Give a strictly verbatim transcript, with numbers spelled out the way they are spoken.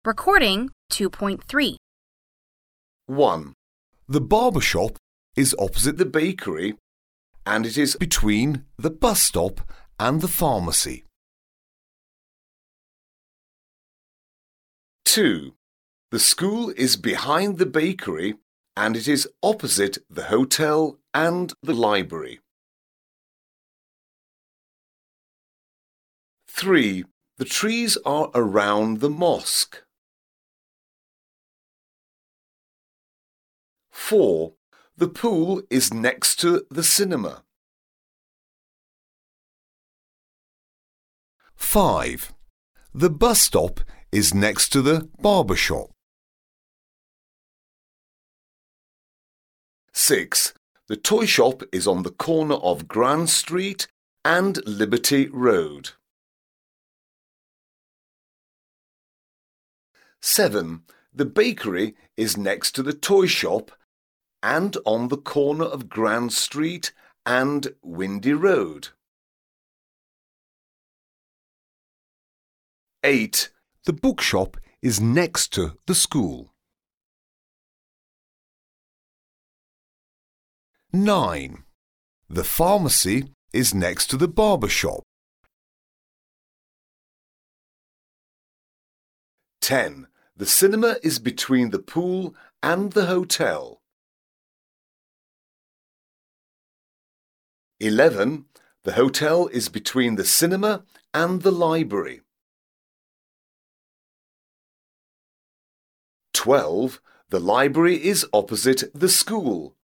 Recording two point three. one. The barber shop is opposite the bakery and it is between the bus stop and the pharmacy. two. The school is behind the bakery and it is opposite the hotel and the library. three. The trees are around the mosque. four. The pool is next to the cinema. five. The bus stop is next to the barber shop. six. The toy shop is on the corner of Grand Street and Liberty Road. seven. The bakery is next to the toy shop and on the corner of Grand Street and Windy Road. eight. The bookshop is next to the school. nine. The pharmacy is next to the barber shop. ten. The cinema is between the pool and the hotel. eleven. The hotel is between the cinema and the library. twelve. The library is opposite the school.